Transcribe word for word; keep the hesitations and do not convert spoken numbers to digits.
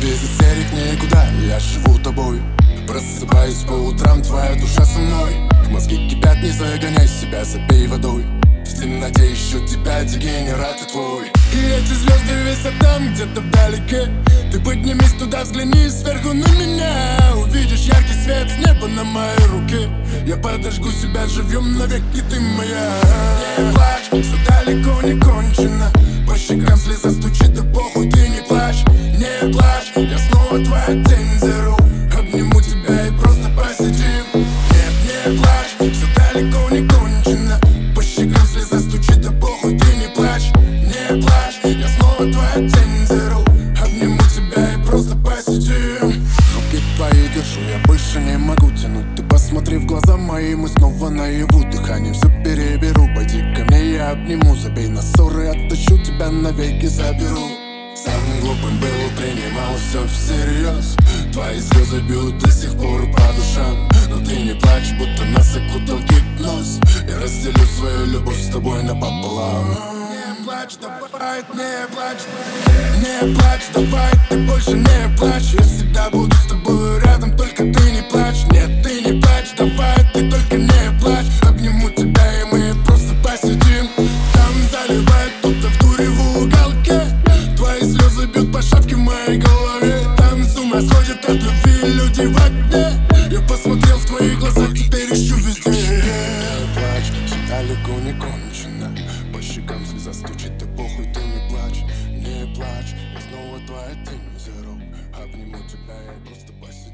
без истерик никуда, я живу тобой. Просыпаюсь по утрам, твоя душа со мной. Мозги кипят, не загоняй себя, забей водой. В темноте ищу тебя, дегенерат и твой. И эти звезды висят там, где-то вдалеке. Ты поднимись туда, взгляни сверху на меня. Увидишь яркий свет с неба на моей руке. Я подожгу себя живьем навеки, ты моя. Не плачь, все далеко не кончено. По щекам слеза стучит, да похуй, ты не плачь. Не плачь, я снова твоя тень зеру. Обниму тебя и просто посидим. Нет, не плачь, все далеко не кончено. По щекам слеза стучит, да похуй, ты не плачь. Не плачь, я снова твоя тень зеру. Обниму тебя и просто посидим. Руки твои держу, я больше не могу тянуть. Ты посмотри в глаза мои, мы снова наяву. Дыхание все переберу, пойди ко мне, я обниму. Забей на ссоры, оттащу тебя навеки, заберу. Самым глупым был, принимал все всерьез. Твои слезы бьют до сих пор по душам. Но ты не плачь, будто нас окутал гипноз. Я разделю свою любовь с тобой напополам. Не плачь, давай, не плачь. Не плачь, давай, ты больше не плачь. Я всегда буду с тобой рядом, только ты не плачь. Нет, ты не плачь, давай, ты только не плачь. Обниму тебя и мы просто посидим. Там заливает кто-то в дуре в уголке. Твои слезы бьют по шапке в моей голове. Там с ума сходят от любви люди в окне. Я посмотрел в твои глаза, теперь ищу везде. Не плачь, все далеко не кончено. По щекам слеза стучит, да похуй, ты не плачь. Не плачь, я снова твоя тень зеру. Обниму тебя и просто посидим.